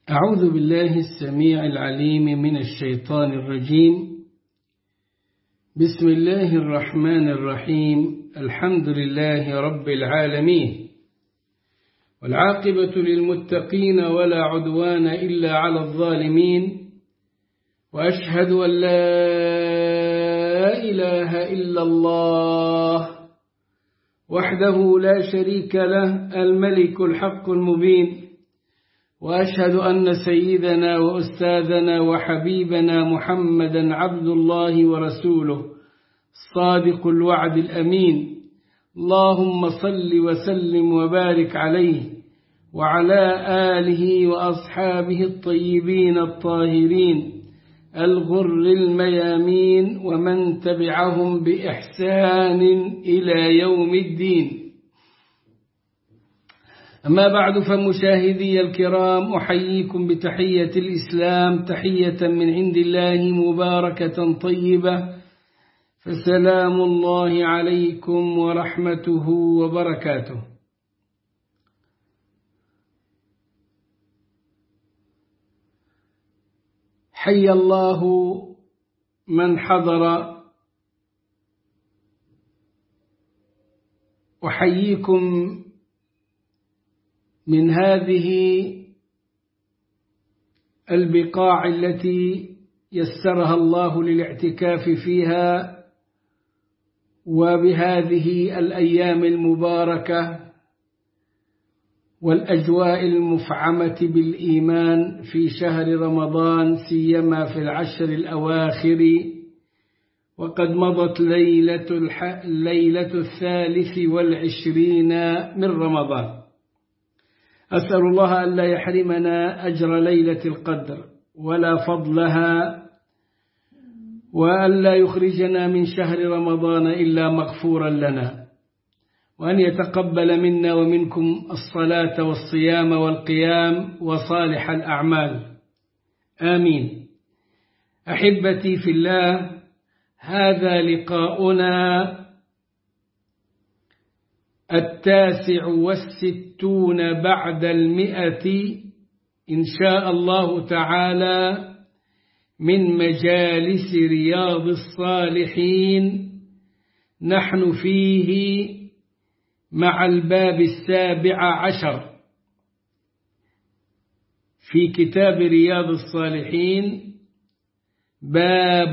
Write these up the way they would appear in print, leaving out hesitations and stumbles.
أعوذ بالله السميع العليم من الشيطان الرجيم. بسم الله الرحمن الرحيم. الحمد لله رب العالمين، والعاقبة للمتقين ولا عدوان إلا على الظالمين، وأشهد أن لا إله إلا الله وحده لا شريك له الملك الحق المبين، وأشهد أن سيدنا وأستاذنا وحبيبنا محمدا عبد الله ورسوله الصادق الوعد الأمين. اللهم صل وسلم وبارك عليه وعلى آله وأصحابه الطيبين الطاهرين الغر الميامين ومن تبعهم بإحسان إلى يوم الدين. أما بعد، فمشاهدي الكرام، أحييكم بتحية الإسلام، تحية من عند الله مباركة طيبة، فسلام الله عليكم ورحمته وبركاته. حي الله من حضر، أحييكم من هذه البقاع التي يسرها الله للاعتكاف فيها، وبهذه الأيام المباركة والأجواء المفعمة بالإيمان في شهر رمضان، سيما في العشر الأواخر، وقد مضت ليلة 23 من رمضان. أسأل الله أن لا يحرمنا أجر ليلة القدر ولا فضلها، وأن لا يخرجنا من شهر رمضان إلا مغفورا لنا، وأن يتقبل منا ومنكم الصلاة والصيام والقيام وصالح الأعمال، آمين. أحبتي في الله، هذا لقاؤنا 69 بعد 100 إن شاء الله تعالى من مجالس رياض الصالحين. نحن فيه مع الباب 17 في كتاب رياض الصالحين، باب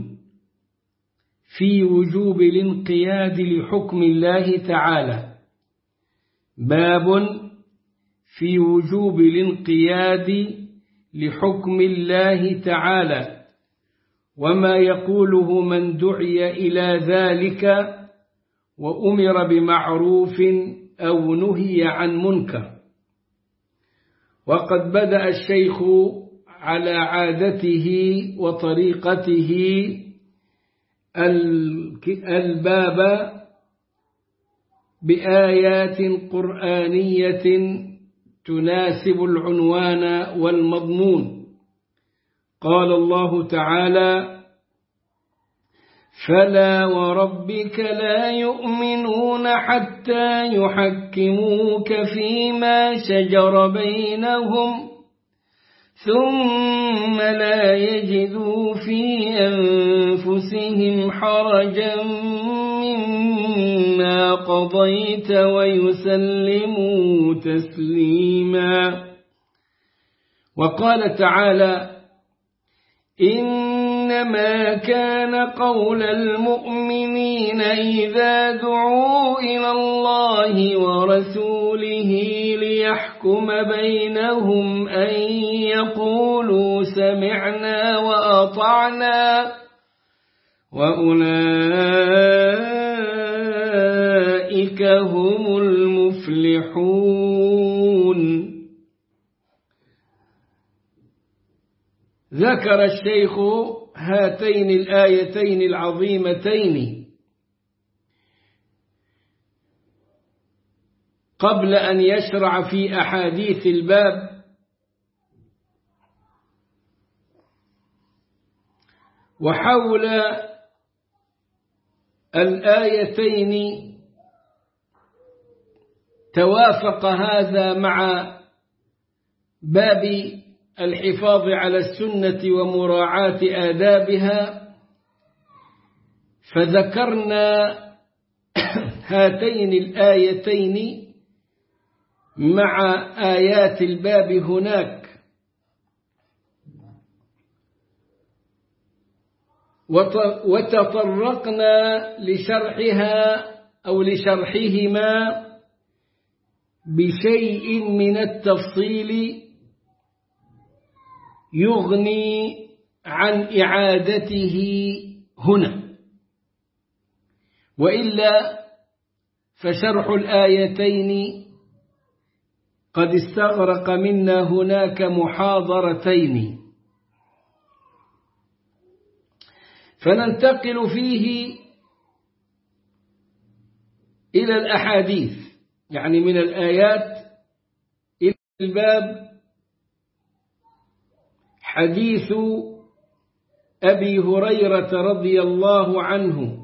في وجوب الانقياد لحكم الله تعالى. باب في وجوب الانقياد لحكم الله تعالى، وما يقوله من دعي إلى ذلك وأمر بمعروف أو نهي عن منكر. وقد بدأ الشيخ على عادته وطريقته الباب بآيات قرآنية تناسب العنوان والمضمون. قال الله تعالى: فلا وربك لا يؤمنون حتى يحكموك فيما شجر بينهم ثم لا يجدوا في أنفسهم حرجا مما قضيت ويسلموا تسليما. وقال تعالى: إنما كان قول المؤمنين إذا دعوا إلى الله ورسوله ليحكم بينهم أن يقولوا سمعنا وأطعنا وأولئك هم المفلحون. ذكر الشيخ هاتين الآيتين العظيمتين قبل أن يشرع في أحاديث الباب، وحول الآيتين توافق هذا مع باب الحفاظ على السنة ومراعاة آدابها، فذكرنا هاتين الآيتين مع آيات الباب هناك، وتطرقنا لشرحها أو لشرحهما بشيء من التفصيل يغني عن إعادته هنا، وإلا فشرح الآيتين قد استغرق منا هناك محاضرتين، فننتقل فيه إلى الأحاديث، يعني من الآيات إلى الباب. حديث أبي هريرة رضي الله عنه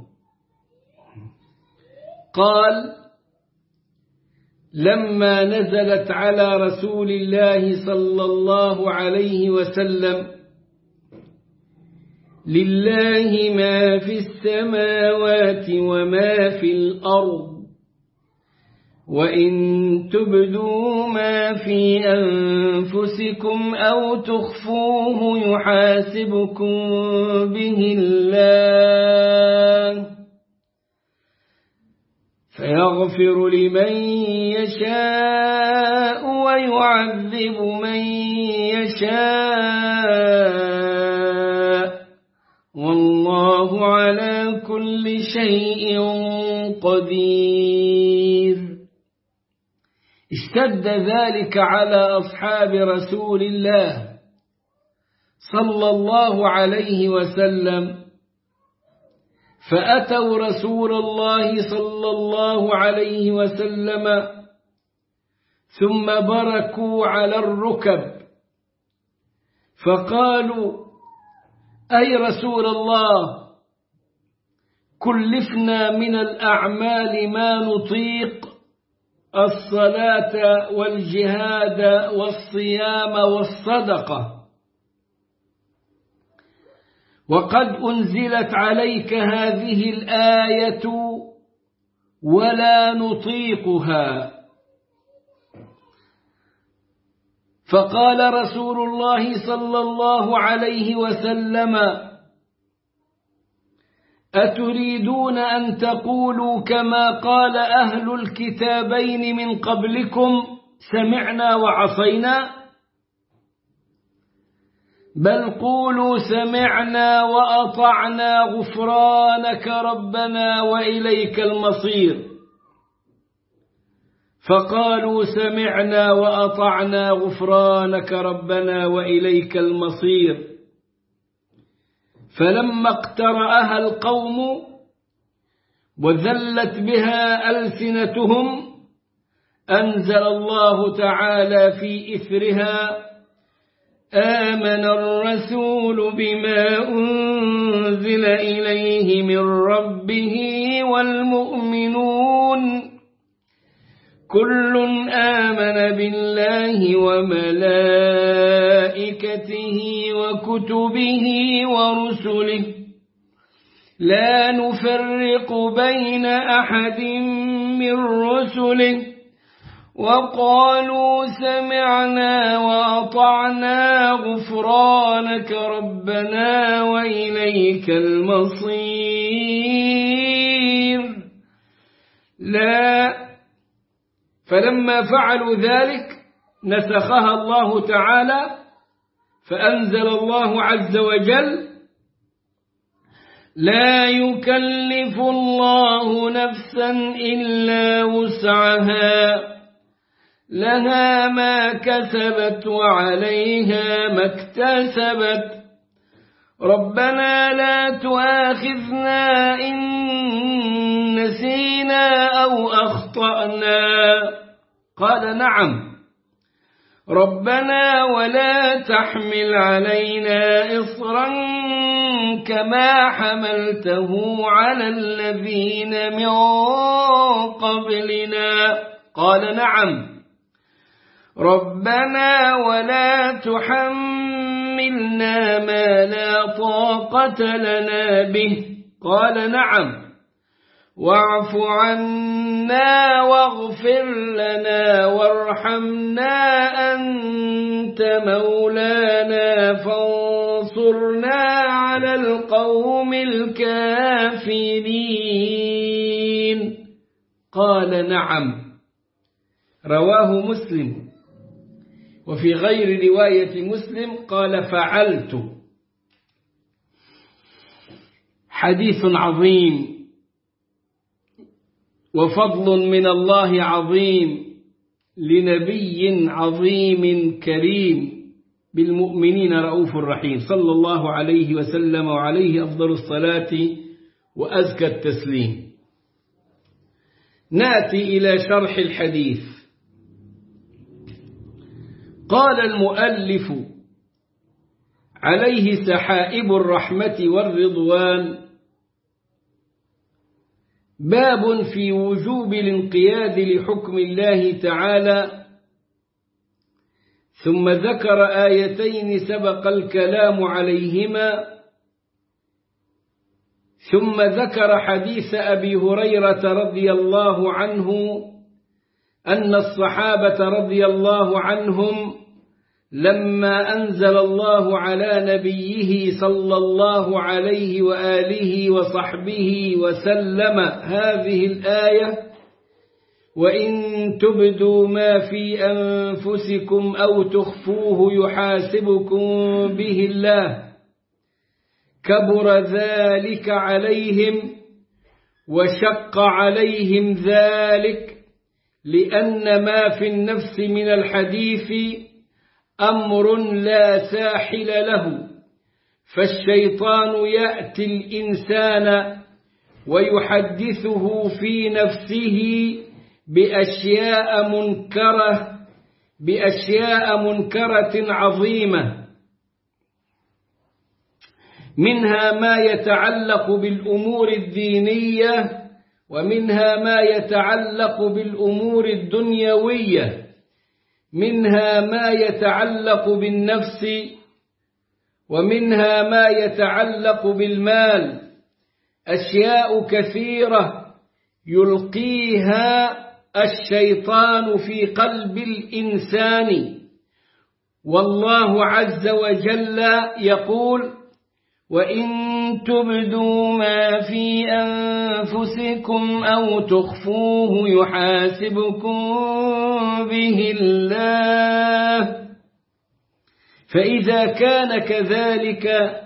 قال: لما نزلت على رسول الله صلى الله عليه وسلم: لله ما في السماوات وما في الأرض، وإن تبدوا ما في أنفسكم أو تخفوه يحاسبكم به الله، فيغفر لمن يشاء ويعذب من يشاء، والله على كل شيء قدير. اشتد ذلك على أصحاب رسول الله صلى الله عليه وسلم، فأتوا رسول الله صلى الله عليه وسلم ثم بركوا على الركب، فقالوا: أي رسول الله، كلفنا من الأعمال ما نطيق، الصلاة والجهاد والصيام والصدقة، وقد أنزلت عليك هذه الآية ولا نطيقها. فقال رسول الله صلى الله عليه وسلم: أتريدون أن تقولوا كما قال أهل الكتابين من قبلكم سمعنا وعصينا؟ بل قولوا سمعنا وأطعنا غفرانك ربنا وإليك المصير. فقالوا سمعنا وأطعنا غفرانك ربنا وإليك المصير. فلما اقترأها القوم وذلت بها ألسنتهم أنزل الله تعالى في إثرها: آمن الرسول بما أنزل إليه من ربه والمؤمنون كل آمن بالله وملائكته وكتبه ورسله لا نفرق بين أحد من رسله وقالوا سمعنا وأطعنا غفرانك ربنا وإليك المصير. فلما فعلوا ذلك نسخها الله تعالى، فأنزل الله عز وجل: لا يكلف الله نفسا إلا وسعها لها ما كسبت وعليها ما اكتسبت ربنا لا تؤاخذنا إن نسينا أو أخطأنا. قال: نعم ربنا ولا تحمل علينا إصرا كما حملته على الذين من قبلنا. قال: نعم ربنا ولا تحملنا ما لا طاقة لنا به قال نعم واعف عنا واغفر لنا وارحمنا أنت مولانا فانصرنا على القوم الكافرين قال نعم. رواه مسلم. وفي غير رواية مسلم قال فعلت. حديث عظيم وفضل من الله عظيم لنبي عظيم كريم بالمؤمنين رؤوف رحيم صلى الله عليه وسلم وعليه أفضل الصلاة وأزكى التسليم. نأتي إلى شرح الحديث. قال المؤلف عليه سحائب الرحمة والرضوان باب في وجوب الانقياد لحكم الله تعالى، ثم ذكر آيتين سبق الكلام عليهما، ثم ذكر حديث أبي هريرة رضي الله عنه أن الصحابة رضي الله عنهم لما أنزل الله على نبيه صلى الله عليه وآله وصحبه وسلم هذه الآية: وإن تبدوا ما في أنفسكم أو تخفوه يحاسبكم به الله، كبر ذلك عليهم وشق عليهم ذلك، لأن ما في النفس من الحديث أمر لا ساحل له، فالشيطان يأتي الإنسان ويحدثه في نفسه بأشياء منكرة عظيمة، منها ما يتعلق بالأمور الدينية، ومنها ما يتعلق بالأمور الدنيوية، منها ما يتعلق بالنفس، ومنها ما يتعلق بالمال، أشياء كثيرة يلقيها الشيطان في قلب الإنسان. والله عز وجل يقول: وإن تبدوا ما في أنفسكم أو تخفوه يحاسبكم به الله، فإذا كان كذلك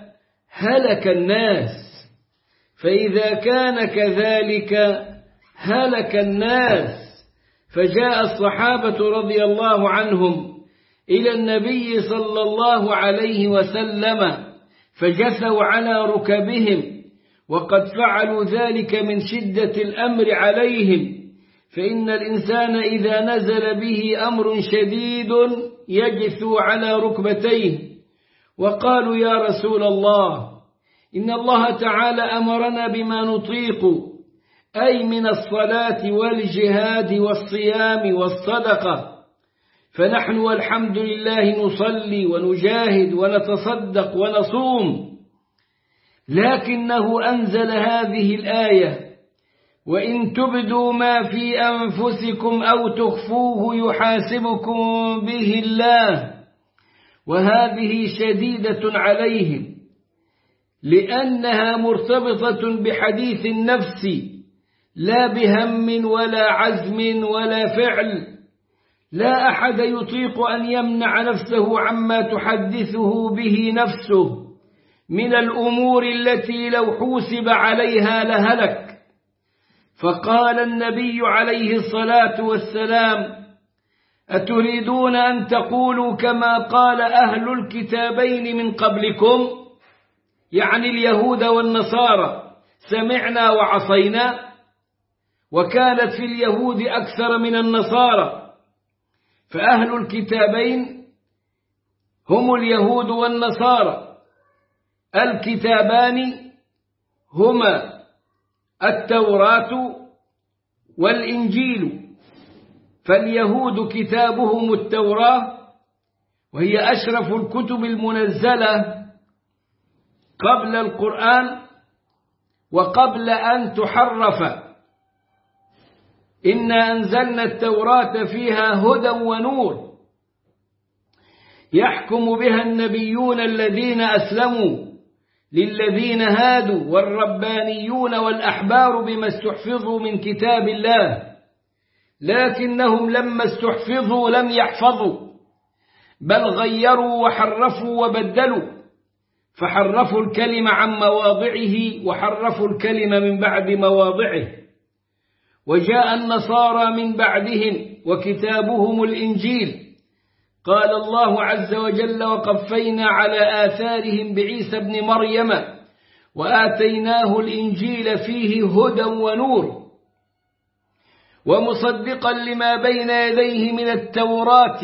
هلك الناس. فجاء الصحابة رضي الله عنهم إلى النبي صلى الله عليه وسلم فجثوا على ركبهم، وقد فعلوا ذلك من شدة الأمر عليهم، فإن الإنسان إذا نزل به أمر شديد يجثو على ركبتيه، وقالوا: يا رسول الله، إن الله تعالى أمرنا بما نطيق، أي من الصلاة والجهاد والصيام والصدقة، فنحن والحمد لله نصلي ونجاهد ونتصدق ونصوم، لكنه أنزل هذه الآية: وإن تبدوا ما في أنفسكم أو تخفوه يحاسبكم به الله، وهذه شديدة عليهم، لأنها مرتبطة بحديث النفس، لا بهم ولا عزم ولا فعل. لا أحد يطيق أن يمنع نفسه عما تحدثه به نفسه من الأمور التي لو حوسب عليها لهلك. فقال النبي عليه الصلاة والسلام: أتريدون أن تقولوا كما قال أهل الكتابين من قبلكم، يعني اليهود والنصارى، سمعنا وعصينا؟ وكانت في اليهود أكثر من النصارى، فأهل الكتابين هم اليهود والنصارى. الكتابان هما التوراة والإنجيل، فاليهود كتابهم التوراة، وهي أشرف الكتب المنزلة قبل القرآن وقبل أن تحرف. إنا أنزلنا التوراة فيها هدى ونور يحكم بها النبيون الذين أسلموا للذين هادوا والربانيون والأحبار بما استحفظوا من كتاب الله، لكنهم لما استحفظوا لم يحفظوا، بل غيروا وحرفوا وبدلوا، فحرفوا الكلمة عن مواضعه وحرفوا الكلمة من بعد مواضعه. وجاء النصارى من بعدهم وكتابهم الإنجيل، قال الله عز وجل: وقفينا على آثارهم بعيسى ابن مريم وآتيناه الإنجيل فيه هدى ونور ومصدقا لما بين يديه من التوراة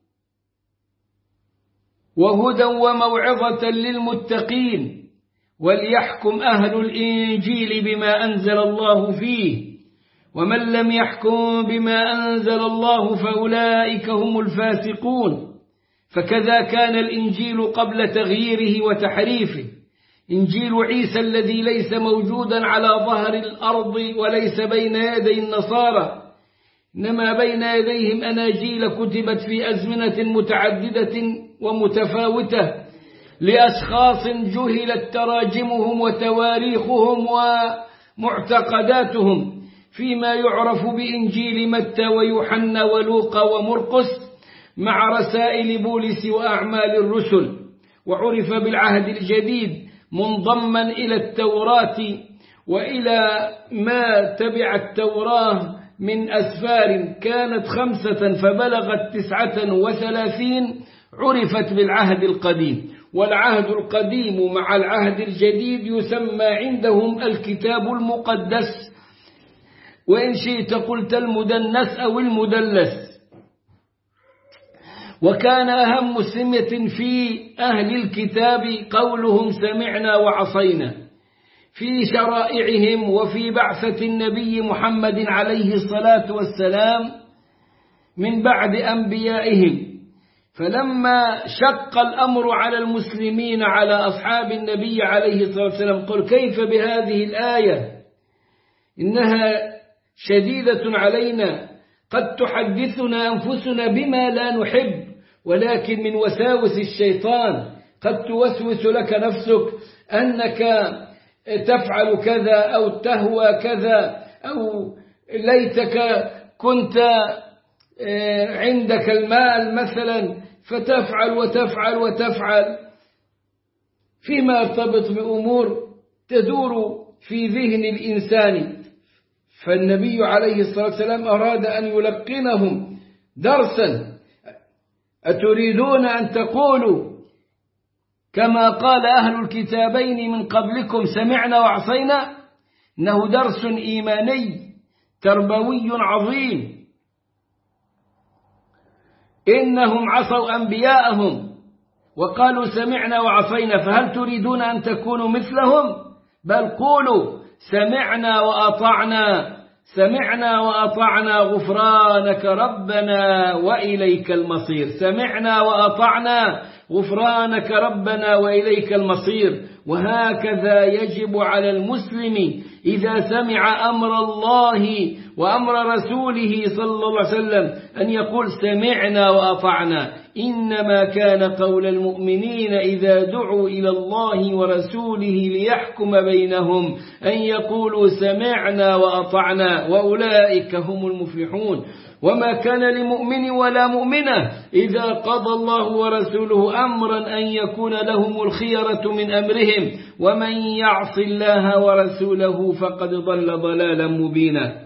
وهدى وموعظة للمتقين، وليحكم أهل الإنجيل بما أنزل الله فيه، ومن لم يحكم بما أنزل الله فأولئك هم الفاسقون. فكذا كان الإنجيل قبل تغييره وتحريفه. إنجيل عيسى الذي ليس موجودا على ظهر الأرض وليس بين يدي النصارى، إنما بين يديهم أناجيل كتبت في أزمنة متعددة ومتفاوتة لأشخاص جهلت تراجمهم وتواريخهم ومعتقداتهم، فيما يعرف بإنجيل متى ويوحنا ولوقا ومرقس مع رسائل بولس وأعمال الرسل. وعرف بالعهد الجديد منضما إلى التوراة وإلى ما تبع التوراة من أسفار كانت 5 فبلغت 39 عرفت بالعهد القديم. والعهد القديم مع العهد الجديد يسمى عندهم الكتاب المقدس، وإن شئت قلت المدنس أو المدلس. وكان أهم سمة في أهل الكتاب قولهم سمعنا وعصينا في شرائعهم وفي بعثة النبي محمد عليه الصلاة والسلام من بعد أنبيائهم. فلما شق الأمر على المسلمين على أصحاب النبي عليه الصلاة والسلام قال: كيف بهذه الآية؟ إنها شديدة علينا، قد تحدثنا أنفسنا بما لا نحب، ولكن من وساوس الشيطان. قد توسوس لك نفسك أنك تفعل كذا أو تهوى كذا، أو ليتك كنت عندك المال مثلا فتفعل وتفعل وتفعل، فيما يرتبط بأمور تدور في ذهن الإنسان. فالنبي عليه الصلاة والسلام أراد أن يلقنهم درسا: أتريدون أن تقولوا كما قال أهل الكتابين من قبلكم سمعنا وعصينا؟ إنه درس إيماني تربوي عظيم. إنهم عصوا أنبياءهم وقالوا سمعنا وعصينا، فهل تريدون أن تكونوا مثلهم؟ بل قولوا سمعنا وأطعنا، سمعنا وأطعنا غفرانك ربنا وإليك المصير. سمعنا وأطعنا غفرانك ربنا وإليك المصير. وهكذا يجب على المسلم إذا سمع أمر الله وأمر رسوله صلى الله عليه وسلم أن يقول سمعنا وأطعنا. إنما كان قول المؤمنين إذا دعوا إلى الله ورسوله ليحكم بينهم أن يقولوا سمعنا وأطعنا، وأولئك هم المفلحون. وما كان لمؤمن ولا مؤمنة إذا قضى الله ورسوله أمرا أن يكون لهم الخيرة من أمرهم، ومن يعص الله ورسوله فقد ضل ضلالا مبينا.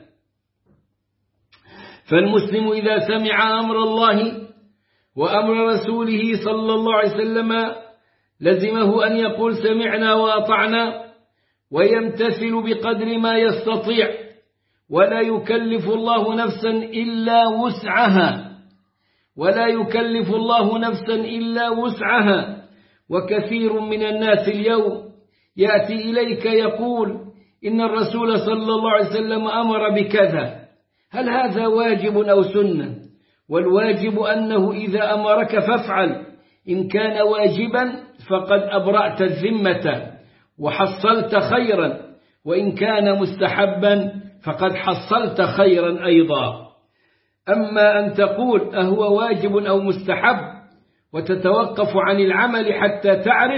فالمسلم إذا سمع أمر الله وأمر رسوله صلى الله عليه وسلم لزمه أن يقول سمعنا وأطعنا، ويمتثل بقدر ما يستطيع، ولا يكلف الله نفسا إلا وسعها، ولا يكلف الله نفسا إلا وسعها. وكثير من الناس اليوم يأتي إليك يقول إن الرسول صلى الله عليه وسلم أمر بكذا، هل هذا واجب أو سنة؟ والواجب أنه إذا أمرك فافعل، إن كان واجبا فقد أبرأت الذمة وحصلت خيرا، وإن كان مستحبا فقد حصلت خيرا أيضا. أما أن تقول أهو واجب أو مستحب وتتوقف عن العمل حتى تعرف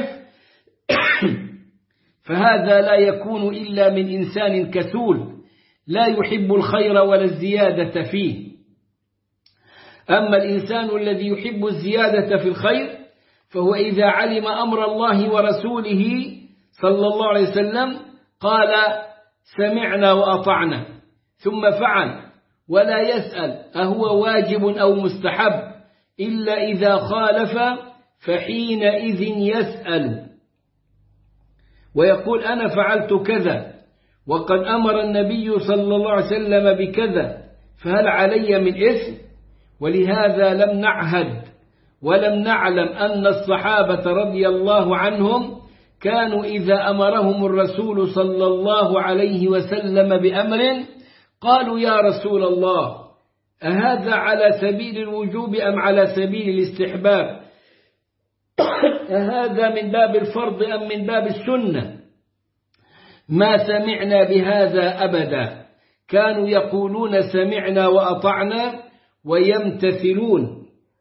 فهذا لا يكون إلا من إنسان كسول لا يحب الخير ولا الزيادة فيه. أما الإنسان الذي يحب الزيادة في الخير فهو إذا علم أمر الله ورسوله صلى الله عليه وسلم قال سمعنا وأطعنا ثم فعل، ولا يسأل أهو واجب أو مستحب إلا إذا خالف، فحينئذ يسأل ويقول أنا فعلت كذا وقد أمر النبي صلى الله عليه وسلم بكذا، فهل علي من إثم؟ ولهذا لم نعهد ولم نعلم أن الصحابة رضي الله عنهم كانوا إذا أمرهم الرسول صلى الله عليه وسلم بأمر قالوا يا رسول الله أهذا على سبيل الوجوب أم على سبيل الاستحباب؟ أهذا من باب الفرض أم من باب السنة؟ ما سمعنا بهذا أبدا، كانوا يقولون سمعنا وأطعنا ويمتثلون.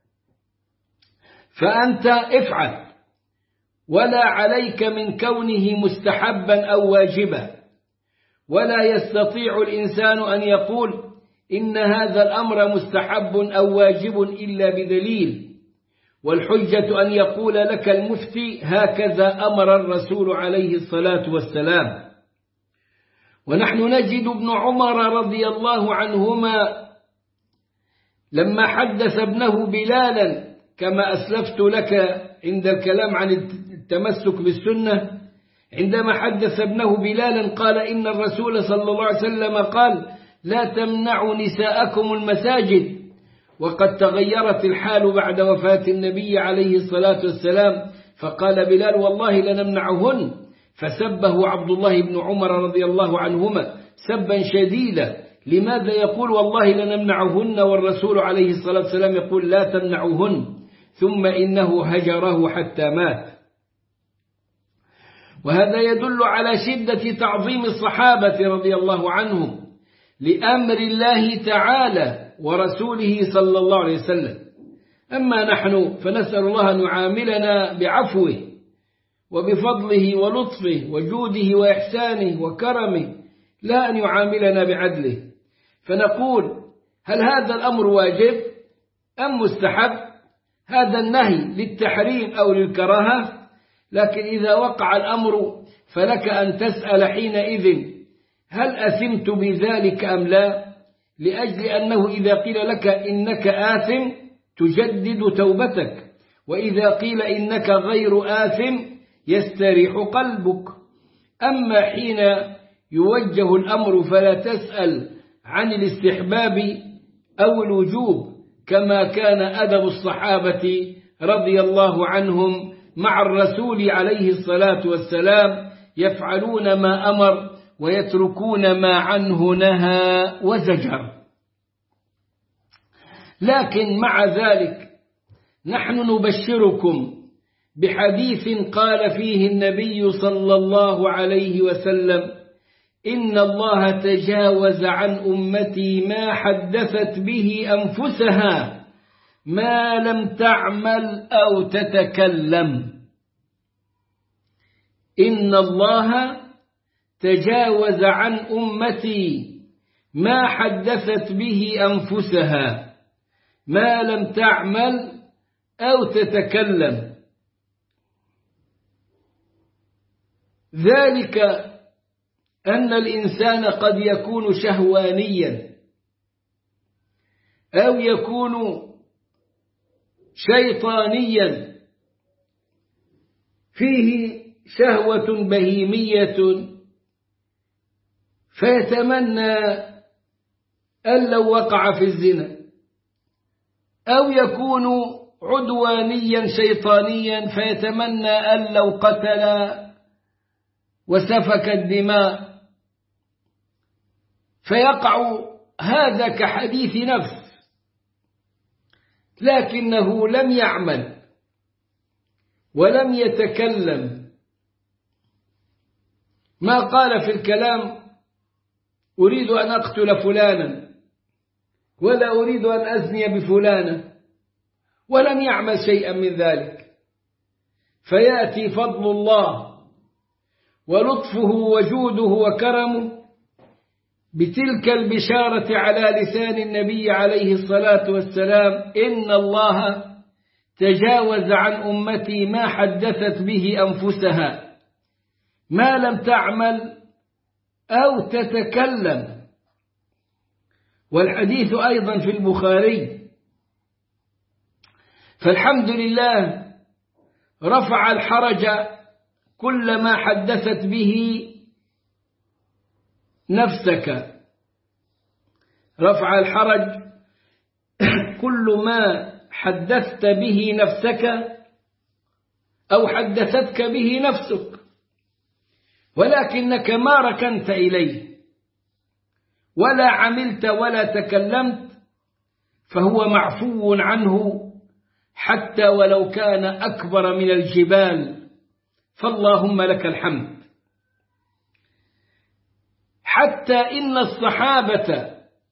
فأنت افعل ولا عليك من كونه مستحبا أو واجبا، ولا يستطيع الإنسان أن يقول إن هذا الأمر مستحب أو واجب إلا بدليل، والحجة أن يقول لك المفتي هكذا أمر الرسول عليه الصلاة والسلام. ونحن نجد ابن عمر رضي الله عنهما لما حدث ابنه بلالا كما أسلفت لك عند الكلام عن التمسك بالسنة، عندما حدث ابنه بلالا قال إن الرسول صلى الله عليه وسلم قال لا تمنعوا نساءكم المساجد، وقد تغيرت الحال بعد وفاة النبي عليه الصلاة والسلام، فقال بلال والله لنمنعهن، فسبه عبد الله بن عمر رضي الله عنهما سبا شديدا. لماذا يقول والله لنمنعهن والرسول عليه الصلاة والسلام يقول لا تمنعهن؟ ثم إنه هجره حتى مات. وهذا يدل على شدة تعظيم الصحابة رضي الله عنهم لأمر الله تعالى ورسوله صلى الله عليه وسلم. أما نحن فنسأل الله أن يعاملنا بعفوه وبفضله ولطفه وجوده وإحسانه وكرمه، لا أن يعاملنا بعدله. فنقول هل هذا الأمر واجب أم مستحب؟ هذا النهي للتحريم أو للكراهة، لكن إذا وقع الأمر فلك أن تسأل حينئذ هل أثمت بذلك أم لا؟ لأجل أنه إذا قيل لك إنك آثم تجدد توبتك، وإذا قيل إنك غير آثم يستريح قلبك. أما حين يوجه الأمر فلا تسأل عن الاستحباب أو الوجوب، كما كان أدب الصحابة رضي الله عنهم مع الرسول عليه الصلاة والسلام، يفعلون ما أمر ويتركون ما عنه نهى وزجر. لكن مع ذلك نحن نبشركم بحديث قال فيه النبي صلى الله عليه وسلم إن الله تجاوز عن أمتي ما حدثت به أنفسها ما لم تعمل أو تتكلم. إن الله تجاوز عن أمتي ما حدثت به أنفسها ما لم تعمل أو تتكلم. ذلك أن الإنسان قد يكون شهوانيا أو يكون شيطانيا فيه شهوة بهيمية، فيتمنى أن لو وقع في الزنا، أو يكون عدوانيا شيطانيا فيتمنى أن لو قتل وسفك الدماء، فيقع هذا كحديث نفس، لكنه لم يعمل ولم يتكلم. ما قال في الكلام أريد أن أقتل فلانا ولا أريد أن أزني بفلانة، ولم يعمل شيئا من ذلك. فيأتي فضل الله ولطفه وجوده وكرمه بتلك البشارة على لسان النبي عليه الصلاة والسلام: إن الله تجاوز عن أمتي ما حدثت به أنفسها ما لم تعمل أو تتكلم. والحديث أيضا في البخاري. فالحمد لله رفع الحرج كل ما حدثت به نفسك، رفع الحرج كل ما حدثت به نفسك أو حدثتك به نفسك، ولكنك ما ركنت إليه ولا عملت ولا تكلمت، فهو معفو عنه حتى ولو كان أكبر من الجبال، فاللهم لك الحمد. حتى إن الصحابة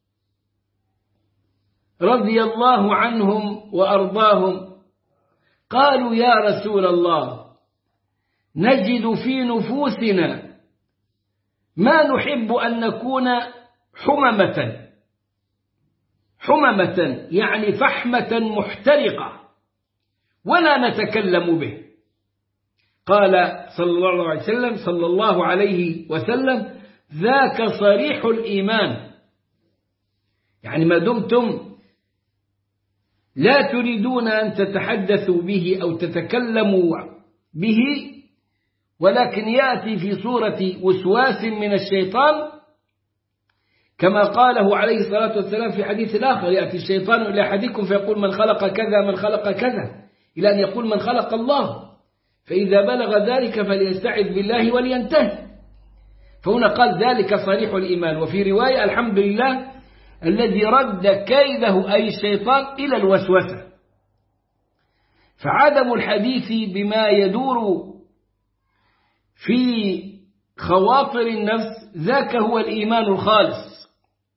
رضي الله عنهم وأرضاهم قالوا: يا رسول الله، نجد في نفوسنا ما نحب أن نكون حممة يعني فحمة محترقة ولا نتكلم به. قال صلى الله عليه وسلم: ذاك صريح الإيمان. يعني ما دمتم لا تريدون أن تتحدثوا به أو تتكلموا به، ولكن يأتي في صورة وسواس من الشيطان، كما قاله عليه الصلاة والسلام في حديث آخر: يأتي الشيطان إلى أحدكم فيقول من خلق كذا من خلق كذا، إلى أن يقول من خلق الله، فإذا بلغ ذلك فليستعذ بالله ولينتهي. فهنا قال: ذلك صريح الإيمان. وفي رواية: الحمد لله الذي رد كيده أي الشيطان إلى الوسوسة. فعدم الحديث بما يدور في خواطر النفس ذاك هو الإيمان الخالص،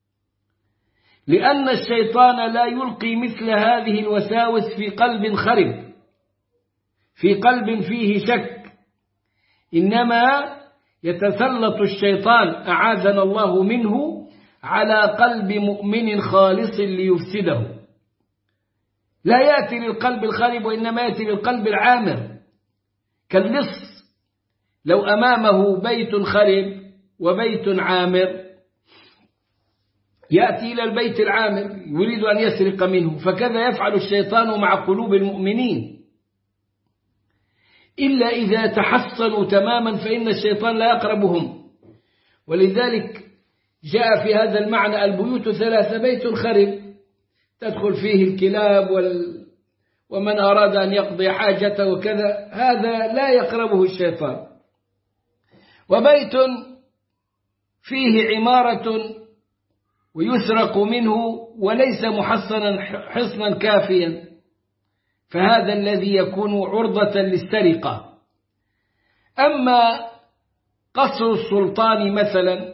لأن الشيطان لا يلقي مثل هذه الوساوس في قلب خرب، في قلب فيه شك، إنما يتسلط الشيطان أعاذنا الله منه على قلب مؤمن خالص ليفسده. لا يأتي للقلب الخرب، وإنما يأتي للقلب العامر، كاللص لو أمامه بيت خرب وبيت عامر يأتي إلى البيت العامر يريد أن يسرق منه. فكذا يفعل الشيطان مع قلوب المؤمنين، إلا إذا تحصنوا تماما فإن الشيطان لا يقربهم. ولذلك جاء في هذا المعنى: البيوت ثلاثة: بيت خرب تدخل فيه الكلاب ومن أراد أن يقضي حاجته وكذا، هذا لا يقربه الشيطان. وبيت فيه عمارة ويسرق منه وليس محصنا حصنا كافيا، فهذا الذي يكون عرضة للسرقة. أما قصر السلطان مثلا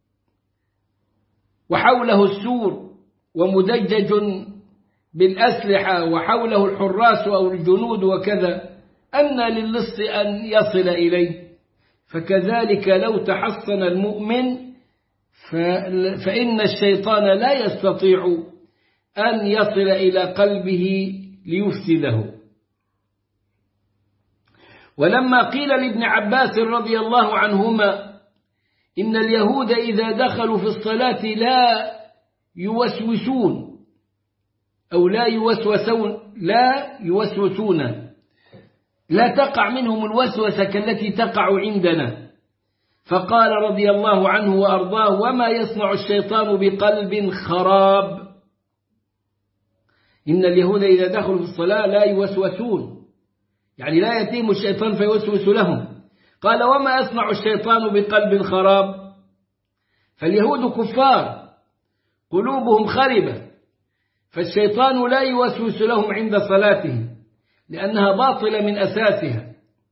وحوله السور ومدجج بالأسلحة وحوله الحراس أو الجنود وكذا، أن للص أن يصل إليه. فكذلك لو تحصن المؤمن فإن الشيطان لا يستطيع أن يصل إلى قلبه ليفسده. ولما قيل لابن عباس رضي الله عنهما إن اليهود إذا دخلوا في الصلاة لا يوسوسون أو لا يوسوسون، لا تقع منهم الوسوسة كالتي تقع عندنا، فقال رضي الله عنه وأرضاه: وما يصنع الشيطان بقلب خراب. إن اليهود إذا دخلوا في الصلاة لا يوسوسون، يعني لا يتيم الشيطان فيوسوس لهم. قال: وما يصنع الشيطان بقلب خراب؟ فاليهود كفار قلوبهم خربة، فالشيطان لا يوسوس لهم عند صلاتهم لأنها باطلة من أساسها.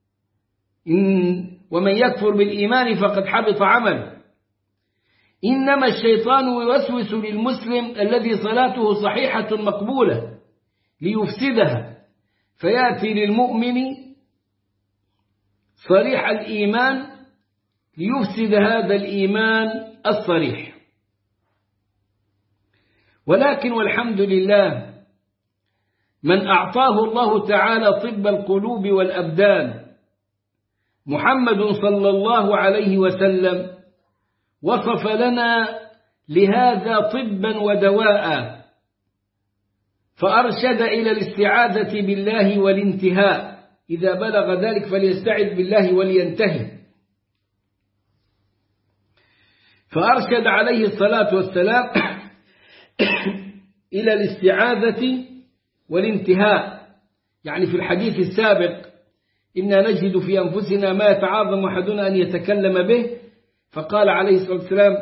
ومن يكفر بالإيمان فقد حبط عمله. إنما الشيطان يوسوس للمسلم الذي صلاته صحيحة مقبولة ليفسدها، فيأتي للمؤمن صريح الإيمان ليفسد هذا الإيمان الصريح. ولكن والحمد لله من أعطاه الله تعالى طب القلوب والأبدان محمد صلى الله عليه وسلم وصف لنا لهذا طبا ودواء، فأرشد إلى الاستعاذة بالله والانتهاء، إذا بلغ ذلك فليستعذ بالله ولينتهي. فأرشد عليه الصلاة والسلام إلى الاستعاذة والانتهاء. يعني في الحديث السابق إنا نجد في أنفسنا ما يتعاظم أحدنا أن يتكلم به، فقال عليه الصلاة والسلام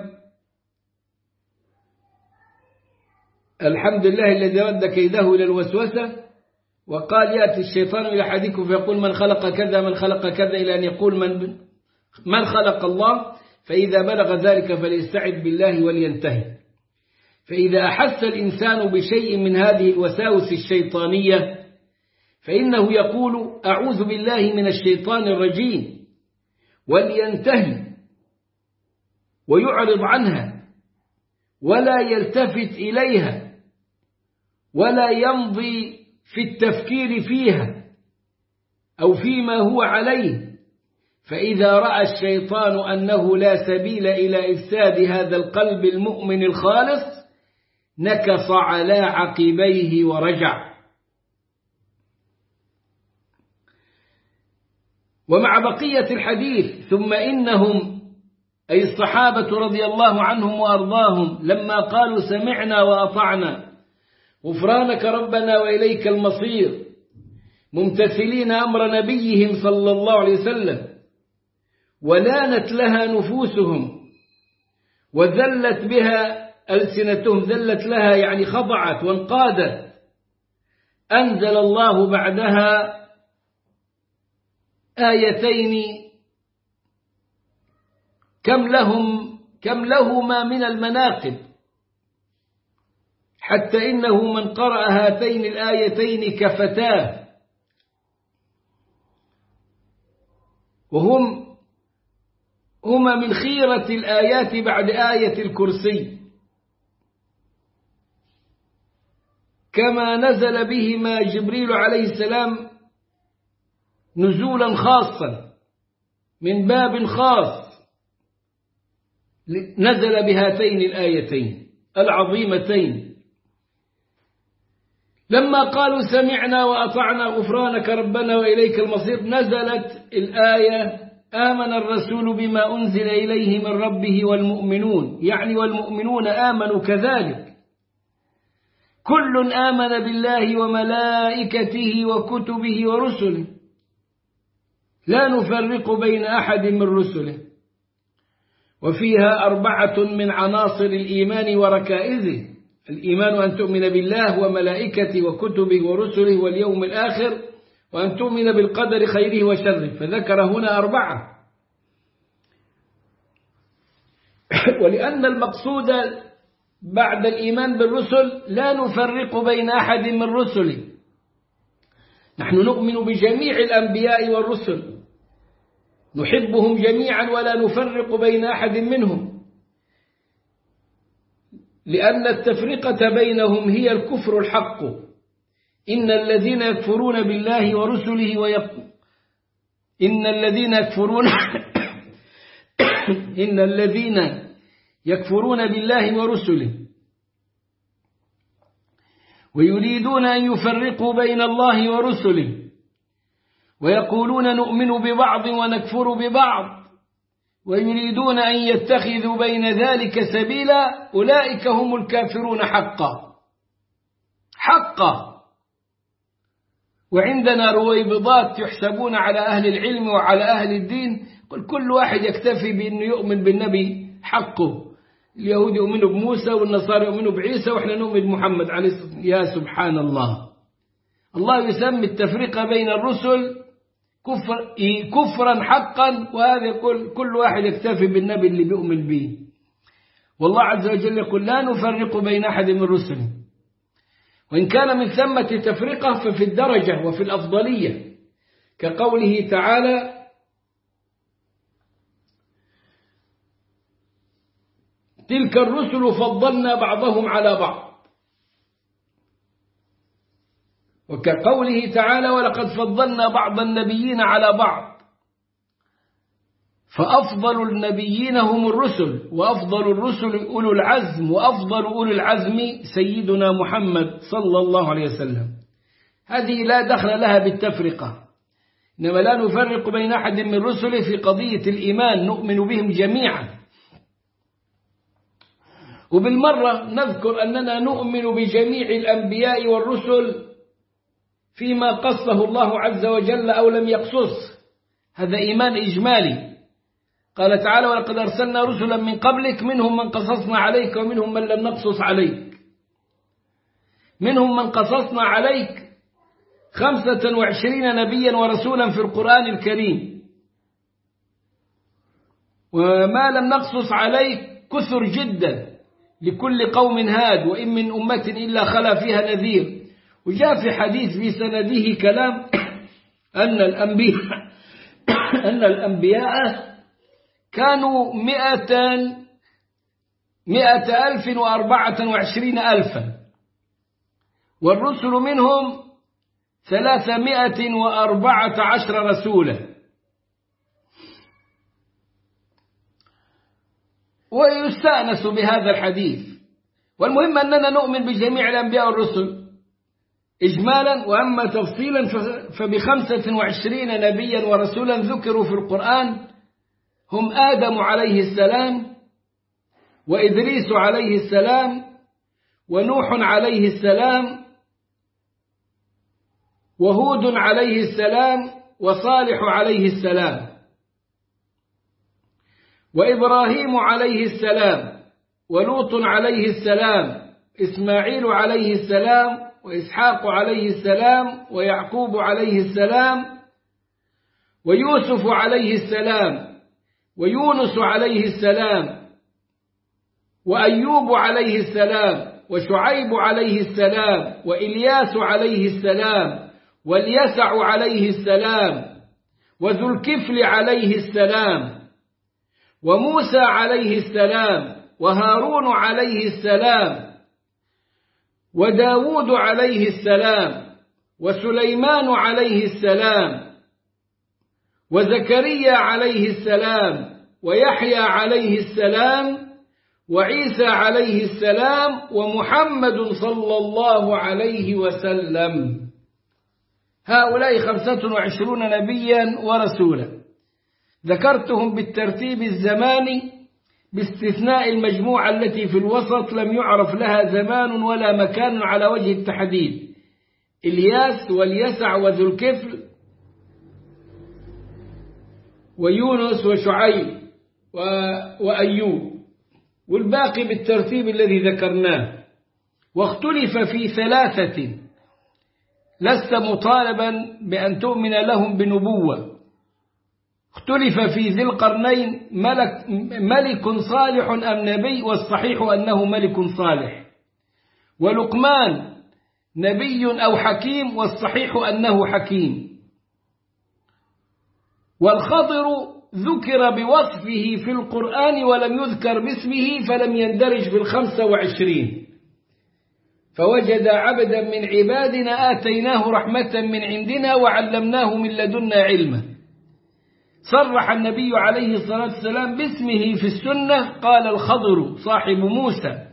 الحمد لله الذي رد كيده إلى الوسوسة. وقال يأتي الشيطان إلى أحدكم فيقول من خلق كذا من خلق كذا، إلى أن يقول من خلق الله، فإذا بلغ ذلك فليستعذ بالله ولينتهي. فإذا أحس الإنسان بشيء من هذه الوساوس الشيطانية فإنه يقول أعوذ بالله من الشيطان الرجيم ولينتهي ويعرض عنها ولا يلتفت إليها ولا يمضي في التفكير فيها أو فيما هو عليه. فإذا رأى الشيطان أنه لا سبيل إلى إفساد هذا القلب المؤمن الخالص نكص على عقبيه ورجع. ومع بقية الحديث ثم إنهم أي الصحابة رضي الله عنهم وأرضاهم لما قالوا سمعنا وأطعنا غفرانك ربنا وإليك المصير ممتثلين أمر نبيهم صلى الله عليه وسلم ولانت لها نفوسهم وذلت بها ألسنتهم، ذلت لها يعني خضعت وانقادت، أنزل الله بعدها آيتين كم لهما من المناقب، حتى إنه من قرأ هاتين الآيتين كفتاه، هما من خيرة الآيات بعد آية الكرسي، كما نزل بهما جبريل عليه السلام نزولا خاصا من باب خاص، نزل بهاتين الآيتين العظيمتين. لما قالوا سمعنا وأطعنا غفرانك ربنا وإليك المصير نزلت الآية آمن الرسول بما أنزل إليه من ربه والمؤمنون، يعني والمؤمنون آمنوا كذلك، كل آمن بالله وملائكته وكتبه ورسله لا نفرق بين أحد من رسله. وفيها 4 من عناصر الإيمان وركائزه: الإيمان أن تؤمن بالله وملائكته وكتبه ورسله واليوم الآخر، وأن تؤمن بالقدر خيره وشره، فذكر هنا 4. ولأن المقصود بعد الإيمان بالرسل لا نفرق بين أحد من رسله، نحن نؤمن بجميع الأنبياء والرسل، نحبهم جميعا ولا نفرق بين أحد منهم، لأن التفرقة بينهم هي الكفر الحق. إن الذين يكفرون بالله ورسله إن الذين يكفرون بالله ورسله ويريدون أن يفرقوا بين الله ورسله ويقولون نؤمن ببعض ونكفر ببعض ويريدون أن يتخذوا بين ذلك سبيلا أولئك هم الكافرون حقا. وعندنا رويبضات يحسبون على أهل العلم وعلى أهل الدين، كل واحد يكتفي بأنه يؤمن بالنبي حقه، اليهود يؤمنوا بموسى والنصارى يؤمنوا بعيسى وإحنا نؤمن بمحمد عليه الصلاة والسلام. يا سبحان الله، الله يسمي التفرقة بين الرسل كفرا حقا، وهذا كل واحد يكتفي بالنبي اللي بيؤمن به. والله عز وجل يقول لا نفرق بين أحد من رسله، وإن كان من ثمة تفرقة ففي الدرجة وفي الأفضلية، كقوله تعالى تلك الرسل فضلنا بعضهم على بعض، وكقوله تعالى ولقد فضلنا بعض النبيين على بعض. فأفضل النبيين هم الرسل، وأفضل الرسل أولو العزم، وأفضل أولو العزم سيدنا محمد صلى الله عليه وسلم. هذه لا دخل لها بالتفرقة، إنما لا نفرق بين أحد من رسله في قضية الإيمان، نؤمن بهم جميعا. وبالمرة نذكر أننا نؤمن بجميع الأنبياء والرسل فيما قصه الله عز وجل أو لم يقصص، هذا إيمان إجمالي. قال تعالى ولقد أرسلنا رسلا من قبلك منهم من قصصنا عليك ومنهم من لم نقصص عليك. منهم من قصصنا عليك 25 نبيا ورسولا في القرآن الكريم، وما لم نقصص عليك كثر جدا، لكل قوم هاد وإن من أمة إلا خلا فيها نذير. وجاء في حديث في سنده كلام أن الأنبياء كانوا 124,000، والرسل منهم 314 رسولا. ويستأنس بهذا الحديث، والمهم أننا نؤمن بجميع الأنبياء والرسل إجمالا، وأما تفصيلا ف25 نبيا ورسولا ذكروا في القرآن هم آدم عليه السلام، وإدريس عليه السلام، ونوح عليه السلام، وهود عليه السلام، وصالح عليه السلام، وإبراهيم عليه السلام، ولوط عليه السلام، إسماعيل عليه السلام، وإسحاق عليه السلام، ويعقوب عليه السلام، ويوسف عليه السلام، ويونس عليه السلام، وأيوب عليه السلام، وشعيب عليه السلام، وإلياس عليه السلام، واليسع عليه السلام، وذو الكفل عليه السلام، وموسى عليه السلام، وهارون عليه السلام، وداود عليه السلام، وسليمان عليه السلام، وزكريا عليه السلام، ويحيى عليه السلام، وعيسى عليه السلام، ومحمد صلى الله عليه وسلم. هؤلاء 25 نبيا ورسولا، ذكرتهم بالترتيب الزماني باستثناء المجموعة التي في الوسط لم يعرف لها زمان ولا مكان على وجه التحديد، إلياس واليسع وذو الكفل ويونس وشعيب وأيوب، والباقي بالترتيب الذي ذكرناه. واختلف في 3 لست مطالبا بأن تؤمن لهم بنبوة. اختلف في ذي القرنين ملك صالح أم نبي، والصحيح أنه ملك صالح. ولقمان نبي أو حكيم، والصحيح أنه حكيم. والخضر ذكر بوصفه في القرآن ولم يذكر باسمه، فلم يندرج في 25. فوجد عبدا من عبادنا آتيناه رحمة من عندنا وعلمناه من لدنا علما. صرح النبي عليه الصلاة والسلام باسمه في السنة، قال الخضر صاحب موسى.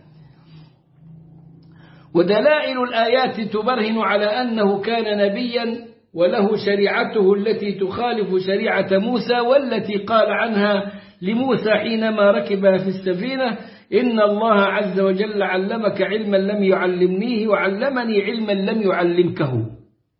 ودلائل الآيات تبرهن على أنه كان نبيا وله شريعته التي تخالف شريعة موسى، والتي قال عنها لموسى حينما ركبها في السفينة إن الله عز وجل علمك علما لم يعلمنيه وعلمني علما لم يعلمكه.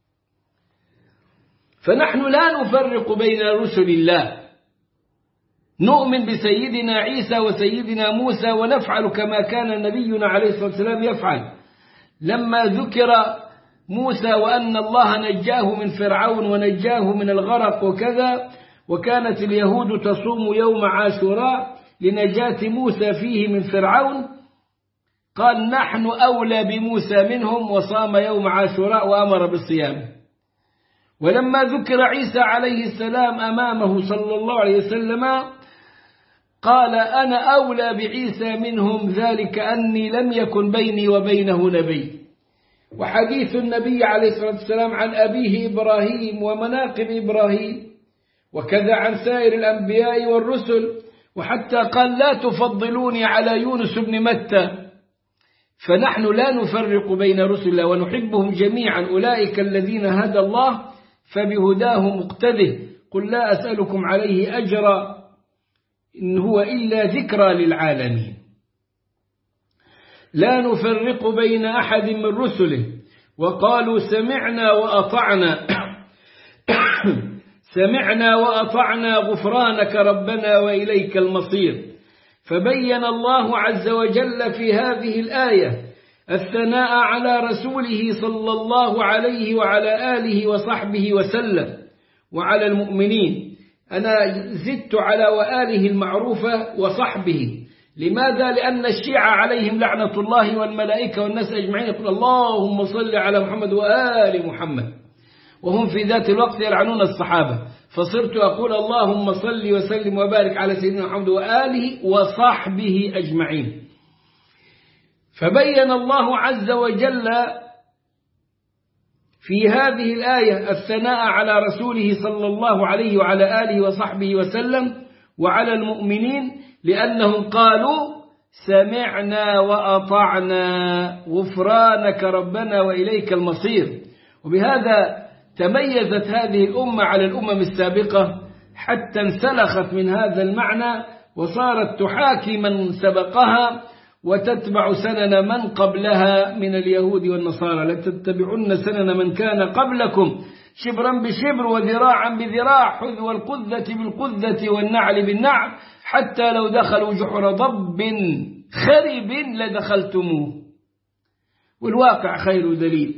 فنحن لا نفرق بين رسل الله، نؤمن بسيدنا عيسى وسيدنا موسى ونفعل كما كان نبينا عليه الصلاة والسلام يفعل. لما ذكر موسى وأن الله نجاه من فرعون ونجاه من الغرق وكذا، وكانت اليهود تصوم يوم عاشوراء لنجاة موسى فيه من فرعون، قال نحن أولى بموسى منهم وصام يوم عاشوراء وأمر بالصيام. ولما ذكر عيسى عليه السلام أمامه صلى الله عليه وسلم قال أنا أولى بعيسى منهم، ذلك أني لم يكن بيني وبينه نبي. وحديث النبي عليه الصلاة والسلام عن أبيه إبراهيم ومناقب إبراهيم، وكذا عن سائر الأنبياء والرسل، وحتى قال لا تفضلوني على يونس بن متى. فنحن لا نفرق بين رسل الله ونحبهم جميعا، أولئك الذين هدى الله فبهداه مقتده. قل لا أسألكم عليه أجرا إن هو إلا ذكرى للعالمين. لا نفرق بين أحد من رسله، وقالوا سمعنا وأطعنا سمعنا وأطعنا غفرانك ربنا وإليك المصير. فبين الله عز وجل في هذه الآية الثناء على رسوله صلى الله عليه وعلى آله وصحبه وسلم وعلى المؤمنين. أنا زدت على وآله المعروفة وصحبه. لماذا؟ لأن الشيعة عليهم لعنة الله والملائكة والناس أجمعين يقول اللهم صل على محمد وآل محمد، وهم في ذات الوقت يلعنون الصحابة. فصرت أقول اللهم صل وسلم وبارك على سيدنا محمد وآله وصحبه أجمعين. فبين الله عز وجل في هذه الآية الثناء على رسوله صلى الله عليه وعلى آله وصحبه وسلم وعلى المؤمنين، لأنهم قالوا سمعنا وأطعنا غفرانك ربنا وإليك المصير. وبهذا تميزت هذه الأمة على الأمم السابقة حتى انسلخت من هذا المعنى وصارت تحاكي من سبقها وتتبع سنن من قبلها من اليهود والنصارى. لتتبعن سنن من كان قبلكم شبرا بشبر وذراعا بذراع، حذو القذة بالقذة والنعل بالنعل، حتى لو دخلوا جحر ضب خرب لدخلتموه. والواقع خير دليل.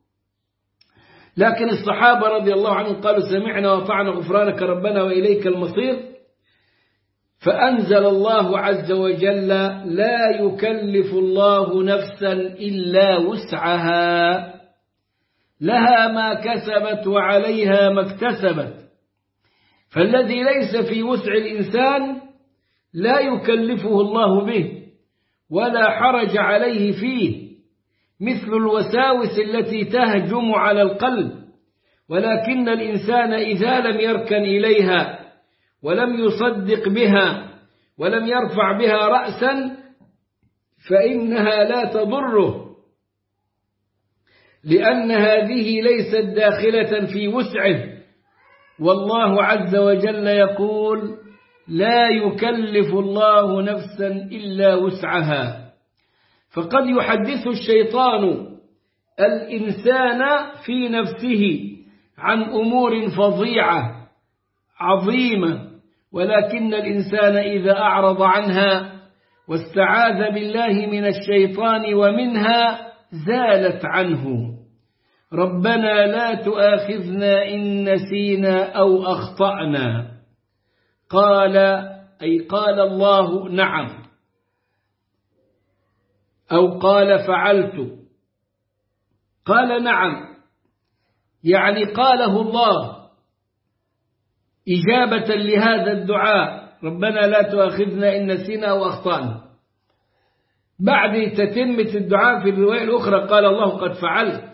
لكن الصحابة رضي الله عنهم قالوا سمعنا وأطعنا غفرانك ربنا وإليك المصير. فأنزل الله عز وجل لا يكلف الله نفسا إلا وسعها، لها ما كسبت وعليها ما اكتسبت. فالذي ليس في وسع الإنسان لا يكلفه الله به ولا حرج عليه فيه، مثل الوساوس التي تهجم على القلب. ولكن الإنسان إذا لم يركن إليها ولم يصدق بها ولم يرفع بها رأسا فإنها لا تضره، لأن هذه ليست داخلة في وسعه. والله عز وجل يقول لا يكلف الله نفسا إلا وسعها. فقد يحدث الشيطان الإنسان في نفسه عن أمور فظيعة عظيمة، ولكن الإنسان إذا أعرض عنها واستعاذ بالله من الشيطان ومنها زالت عنه. ربنا لا تؤاخذنا إن نسينا أو أخطأنا. قال أي قال الله نعم، أو قال فعلت. قال نعم يعني قاله الله إجابة لهذا الدعاء ربنا لا تؤاخذنا إن نسينا أو أخطأنا. بعد تتمة الدعاء في الرواية الأخرى قال الله قد فعلت.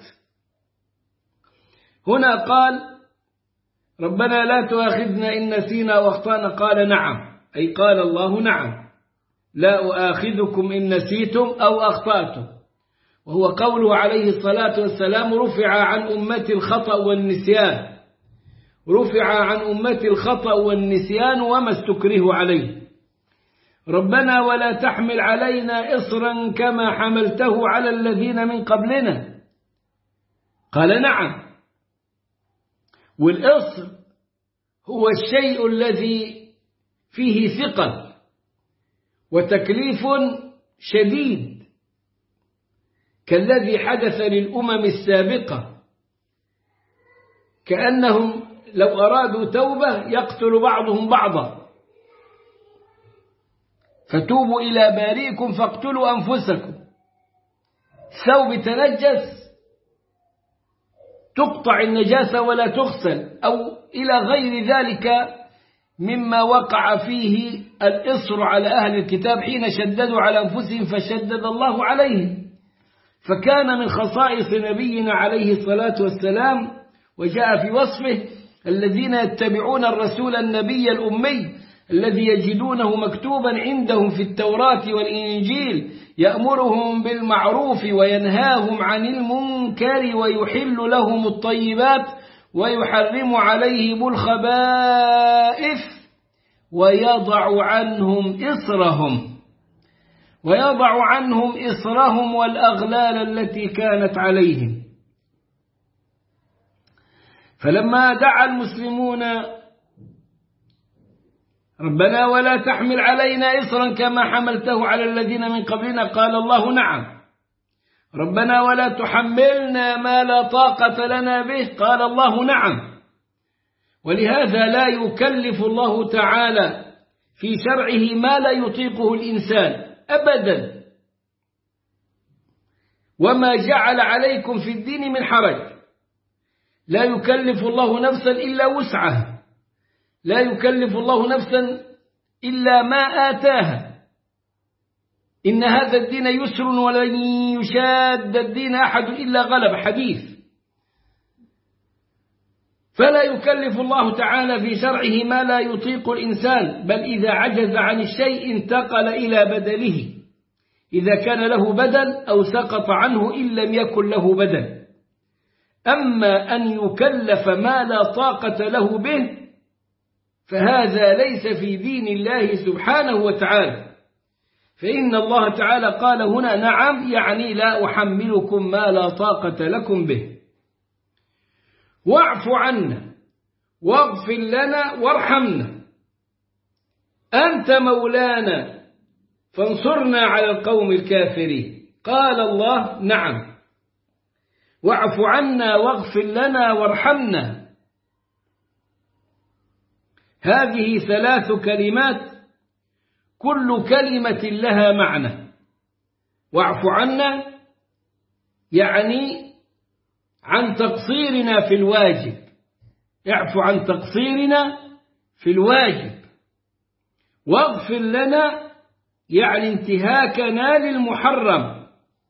هنا قال ربنا لا تؤاخذنا إن نسينا أو أخطأنا، قال نعم أي قال الله نعم لا أؤاخذكم إن نسيتم أو أخطأتم. وهو قوله عليه الصلاة والسلام رفع عن أمتي الخطأ والنسيان، رفع عن أمتي الخطأ والنسيان وما استكره عليه. ربنا ولا تحمل علينا إصرا كما حملته على الذين من قبلنا. قال نعم. والإصر هو الشيء الذي فيه ثقل وتكليف شديد كالذي حدث للأمم السابقة، كأنهم لو أرادوا توبة يقتل بعضهم بعضا، فتوبوا إلى بارئكم فاقتلوا أنفسكم. ثوب تنجس تقطع النجاسة ولا تغسل، أو إلى غير ذلك مما وقع فيه الإصر على أهل الكتاب حين شددوا على أنفسهم فشدد الله عليهم. فكان من خصائص نبينا عليه الصلاة والسلام وجاء في وصفه: الذين يتبعون الرسول النبي الأمي الذي يجدونه مكتوبا عندهم في التوراة والإنجيل يأمرهم بالمعروف وينهاهم عن المنكر ويحل لهم الطيبات ويحرم عليهم الخبائث ويضع عنهم إصرهم والأغلال التي كانت عليهم. فلما دعا المسلمون: ربنا ولا تحمل علينا إصرا كما حملته على الذين من قبلنا، قال الله: نعم. ربنا ولا تحملنا ما لا طاقة لنا به، قال الله: نعم. ولهذا لا يكلف الله تعالى في شرعه ما لا يطيقه الإنسان أبدا. وما جعل عليكم في الدين من حرج. لا يكلف الله نفسا إلا وسعها، لا يكلف الله نفسا إلا ما آتاها. إن هذا الدين يسر ولن يشاد الدين أحد إلا غلب، حديث. فلا يكلف الله تعالى في شرعه ما لا يطيق الإنسان، بل إذا عجز عن الشيء انتقل إلى بدله، إذا كان له بدل أو سقط عنه إن لم يكن له بدل. أما أن يكلف ما لا طاقة له به فهذا ليس في دين الله سبحانه وتعالى. فإن الله تعالى قال هنا: نعم، يعني لا أحملكم ما لا طاقة لكم به. واعف عنا واغفر لنا وارحمنا، أنت مولانا فانصرنا على القوم الكافرين. قال الله: نعم، واعف عنا واغفر لنا وارحمنا. هذه 3 كلمات كل كلمة لها معنى. واعف عنا يعني عن تقصيرنا في الواجب، اعفو عن تقصيرنا في الواجب. واغفر لنا يعني انتهاكنا للمحرم.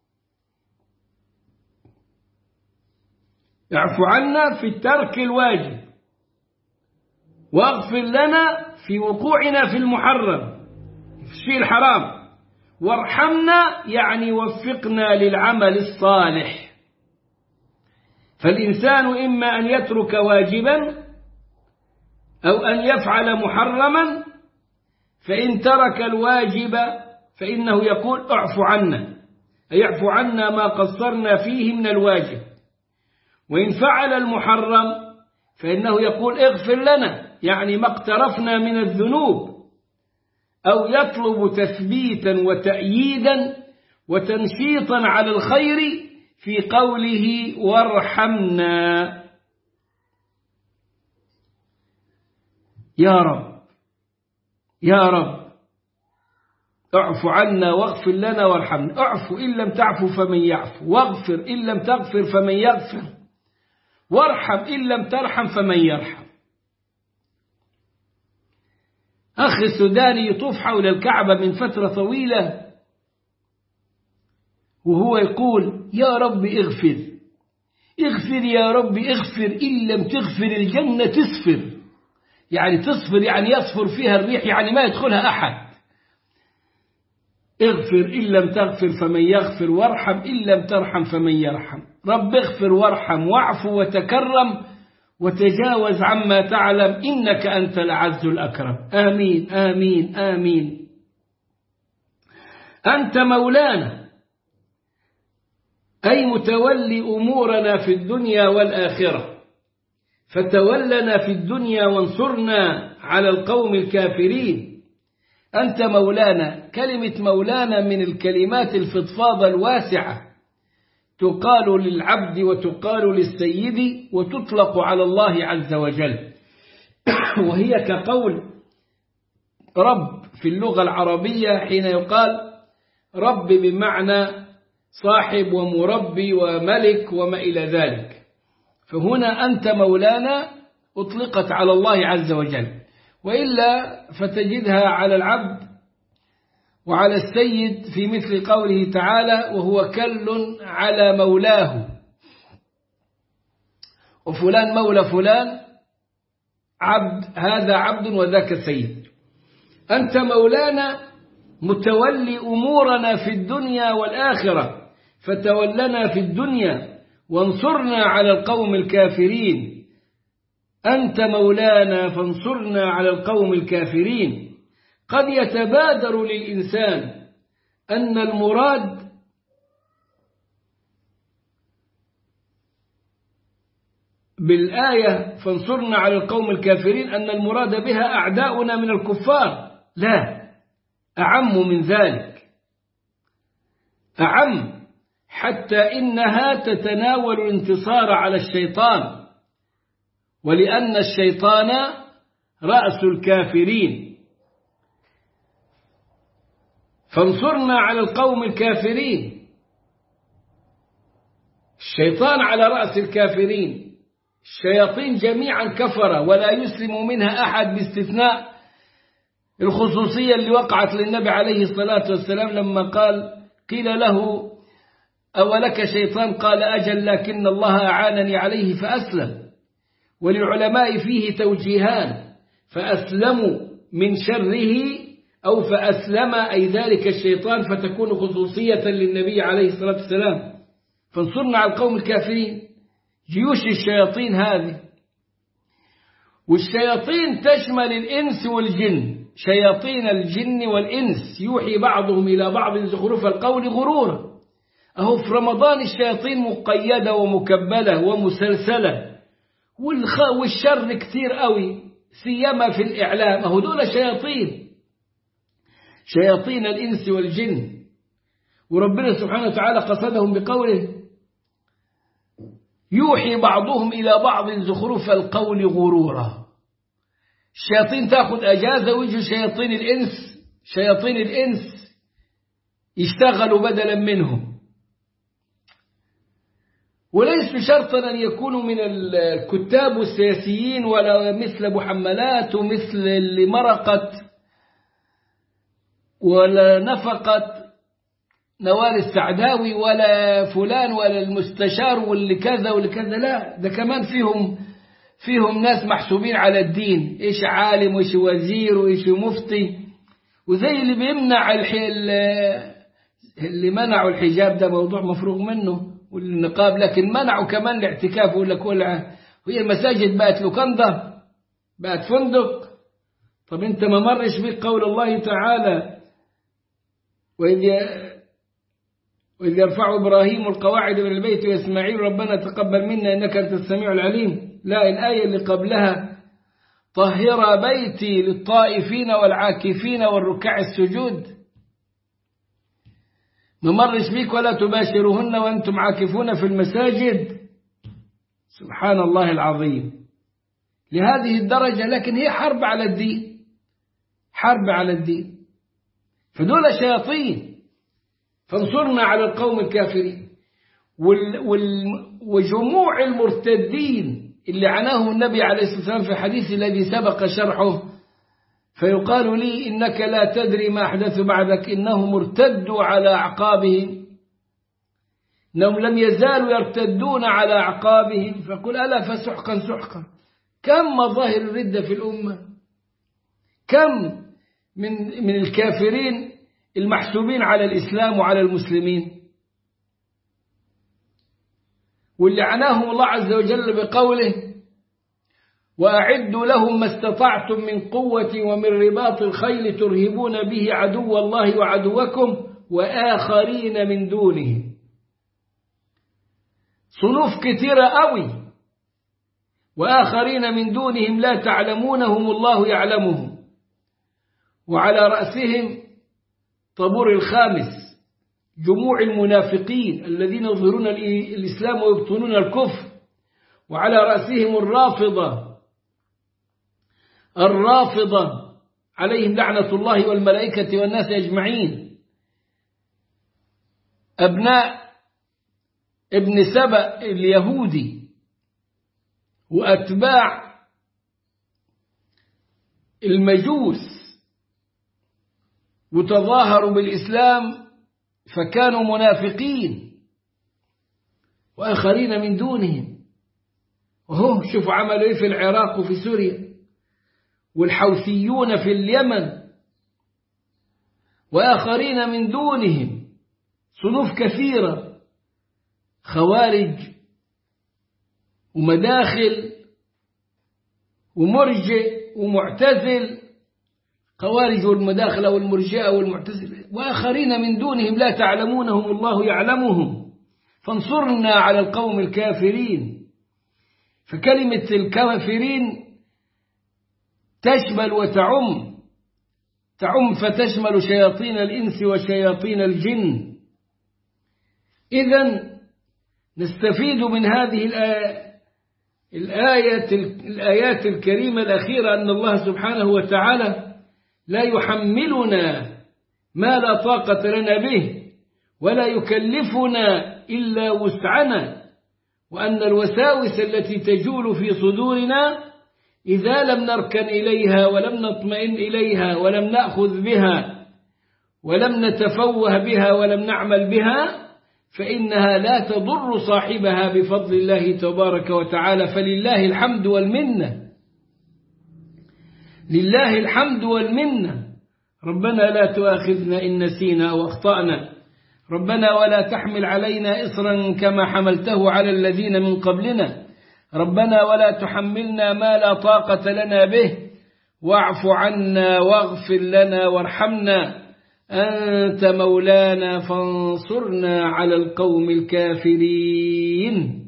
اعفو عنا في ترك الواجب، واغفر لنا في وقوعنا في المحرم، في الشيء الحرام. وارحمنا يعني وفقنا للعمل الصالح. فالإنسان إما أن يترك واجبا أو أن يفعل محرما، فإن ترك الواجب فإنه يقول: اعفو عنا، أي اعفو عنا ما قصرنا فيه من الواجب. وإن فعل المحرم فإنه يقول: اغفر لنا، يعني ما اقترفنا من الذنوب. أو يطلب تثبيتا وتأييدا وتنشيطا على الخير في قوله: وارحمنا. يا رب يا رب اعف عنا واغفر لنا وارحمنا. اعفو إن لم تعفو فمن يعفو، واغفر إن لم تغفر فمن يغفر، وارحم إن لم ترحم فمن يرحم. أخ السوداني يطوف حول الكعبة من فترة طويلة وهو يقول: يا رب اغفر، اغفر يا رب اغفر، إن لم تغفر الجنة تصفر. يعني تصفر يعني يصفر فيها الريح، يعني ما يدخلها أحد. اغفر إن لم تغفر فمن يغفر، وارحم إن لم ترحم فمن يرحم. رب اغفر وارحم واعفو وتكرم وتجاوز عما تعلم، إنك أنت الأعز الأكرم. آمين آمين آمين. أنت مولانا، أي متولي أمورنا في الدنيا والآخرة، فتولنا في الدنيا وانصرنا على القوم الكافرين. أنت مولانا. كلمة مولانا من الكلمات الفضفاضة الواسعة، تقال للعبد وتقال للسيد وتطلق على الله عز وجل، وهي كقول رب في اللغة العربية حين يقال رب بمعنى صاحب ومربي وملك وما إلى ذلك. فهنا أنت مولانا أطلقت على الله عز وجل، وإلا فتجدها على العبد وعلى السيد في مثل قوله تعالى وهو كل على مولاه، وفلان مولى فلان، عبد، هذا عبد وذاك سيد. أنت مولانا متولي أمورنا في الدنيا والآخرة، فتولنا في الدنيا وانصرنا على القوم الكافرين. أنت مولانا فانصرنا على القوم الكافرين. قد يتبادر للإنسان أن المراد بالآية فانصرنا على القوم الكافرين أن المراد بها أعداؤنا من الكفار. لا، أعم من ذلك، أعم، حتى إنها تتناول الانتصار على الشيطان، ولأن الشيطان رأس الكافرين. فانصرنا على القوم الكافرين، الشيطان على رأس الكافرين. الشياطين جميعا كفر ولا يسلم منها أحد باستثناء الخصوصية اللي وقعت للنبي عليه الصلاة والسلام لما قيل له أولك شيطان؟ قال أجل، لكن الله أعانني عليه فأسلم. وللعلماء فيه توجيهان: فأسلموا من شره، أو فأسلم أي ذلك الشيطان، فتكون خصوصية للنبي عليه الصلاة والسلام. فانصرنا على القوم الكافرين، جيوش الشياطين هذه. والشياطين تشمل الإنس والجن، شياطين الجن والإنس يوحي بعضهم إلى بعض زخرف القول غرورا. أهو في رمضان الشياطين مقيدة ومكبلة ومسلسلة، والشر كتير قوي، سيما في الإعلام. أهو دول شياطين الإنس والجن، وربنا سبحانه وتعالى قصدهم بقوله يوحي بعضهم إلى بعض زخرف القول غرورا. الشياطين تأخذ أجازة ويجوا شياطين الإنس يشتغلوا بدلا منهم. وليس شرطا أن يكونوا من الكتاب والسياسيين، ولا مثل أبو حمالات ومثل اللي مرقت ولا نفقت نوال السعداوي ولا فلان ولا المستشار واللي كذا واللي كذا. لا، ده كمان فيهم ناس محسوبين على الدين، إيش عالم وإيش وزير وإيش مفتي. وزي اللي بيمنع اللي منعوا الحجاب، ده موضوع مفروغ منه، والنقاب، لكن منعوا كمان الاعتكاف. يقول لك وهي المساجد بقت لوكاندا، بقت فندق. طب انت ما مرش بك قول الله تعالى وإذ يرفع إبراهيم القواعد من البيت وإسماعيل ربنا تقبل منا إنك أنت السميع العليم. لا، الآية اللي قبلها طهر بيتي للطائفين والعاكفين والركع السجود. ما مرش بك ولا تباشرهن وأنتم عاكفون في المساجد. سبحان الله العظيم، لهذه الدرجة. لكن هي حرب على الدين، فدول شياطين. فانصرنا على القوم الكافرين. وجموع المرتدين اللي عناهم النبي عليه الصلاة والسلام في الحديث الذي سبق شرحه، فيقال لي إنك لا تدري ما أحدث بعدك، إنهم ارتدوا على أعقابهم، إنهم لم يزالوا يرتدون على أعقابهم. فقل ألا فسحقا سحقا. كم مظاهر الردة في الأمة، كم من الكافرين المحسوبين على الإسلام وعلى المسلمين، واللي عناهم الله عز وجل بقوله وأعدوا لهم ما استطعتم من قوة ومن رباط الخيل ترهبون به عدو الله وعدوكم وآخرين من دونه. صنوف كثيرة قوي، وآخرين من دونهم لا تعلمونهم الله يعلمهم. وعلى رأسهم طابور الخامس جموع المنافقين الذين يظهرون الإسلام ويبطنون الكفر، وعلى رأسهم الرافضة عليهم لعنة الله والملائكة والناس أجمعين، أبناء ابن سبأ اليهودي وأتباع المجوس، وتظاهروا بالإسلام فكانوا منافقين، وآخرين من دونهم. وهم شوفوا عملوا إيه في العراق وفي سوريا، والحوثيون في اليمن، وآخرين من دونهم صنوف كثيرة، خوارج ومداخل ومرجئ ومعتزل، خوارج والمداخلة والمرجئة والمعتزلة، وآخرين من دونهم لا تعلمونهم الله يعلمهم، فانصرنا على القوم الكافرين. فكلمة الكافرين تشمل وتعم، فتشمل شياطين الإنس وشياطين الجن. إذن نستفيد من هذه الآيات الكريمة الأخيرة أن الله سبحانه وتعالى لا يحملنا ما لا طاقة لنا به، ولا يكلفنا إلا وسعنا، وأن الوساوس التي تجول في صدورنا إذا لم نركن إليها ولم نطمئن إليها ولم نأخذ بها ولم نتفوه بها ولم نعمل بها، فإنها لا تضر صاحبها بفضل الله تبارك وتعالى. فلله الحمد والمنة، لله الحمد والمنة. ربنا لا تؤاخذنا إن نسينا أو أخطأنا، ربنا ولا تحمل علينا إصرا كما حملته على الذين من قبلنا، ربنا ولا تحملنا ما لا طاقة لنا به، واعف عنا واغفر لنا وارحمنا، أنت مولانا فانصرنا على القوم الكافرين.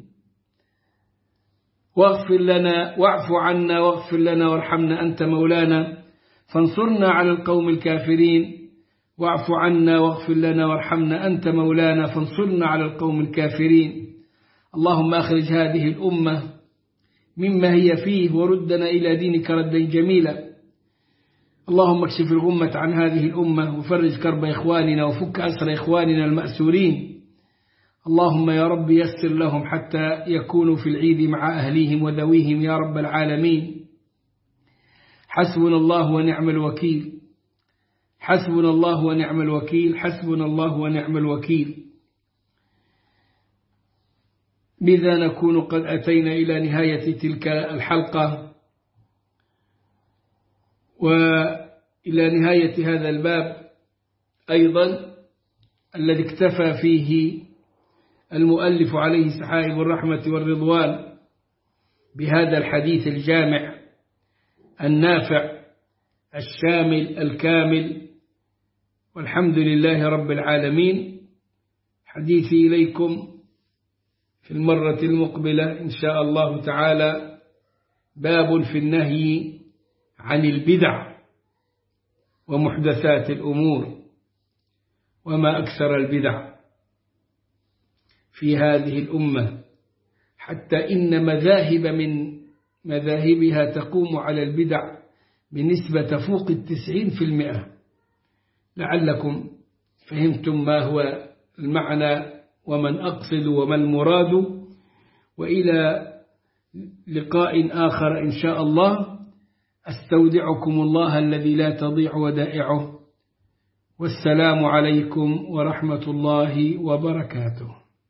واغفر لنا واعف عنا واغفر لنا وارحمنا، أنت مولانا فانصرنا على القوم الكافرين. واعف عنا واغفر لنا وارحمنا، أنت مولانا فانصرنا على القوم الكافرين. اللهم أخرج هذه الأمة مما هي فيه وردنا إلى دينك ردا جميلا. اللهم اكشف الغمة عن هذه الأمة وفرج كرب إخواننا وفك أسر إخواننا المأسورين. اللهم يا رب يسر لهم حتى يكونوا في العيد مع أهليهم وذويهم يا رب العالمين. حسبنا الله ونعم الوكيل، حسبنا الله ونعم الوكيل، حسبنا الله ونعم الوكيل. بذا نكون قد أتينا إلى نهاية تلك الحلقة وإلى نهاية هذا الباب أيضا الذي اكتفى فيه المؤلف عليه سحائب الرحمة والرضوان بهذا الحديث الجامع النافع الشامل الكامل. والحمد لله رب العالمين. حديثي إليكم في المرة المقبلة إن شاء الله تعالى باب في النهي عن البدع ومحدثات الأمور، وما أكثر البدع في هذه الأمة، حتى إن مذاهب من مذاهبها تقوم على البدع بنسبة تفوق 90%. لعلكم فهمتم ما هو المعنى ومن أقصد وما المراد. وإلى لقاء آخر إن شاء الله، أستودعكم الله الذي لا تضيع ودائعه، والسلام عليكم ورحمة الله وبركاته.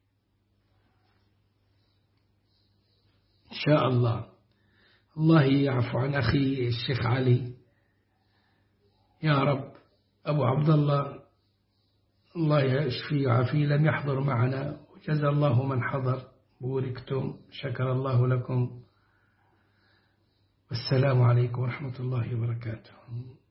إن شاء الله. الله يعفو عن أخي الشيخ علي يا رب. أبو عبد الله يشفي ويعافيه لم يحضر معنا، وجزا الله من حضر. بوركتم، شكر الله لكم، والسلام عليكم ورحمة الله وبركاته.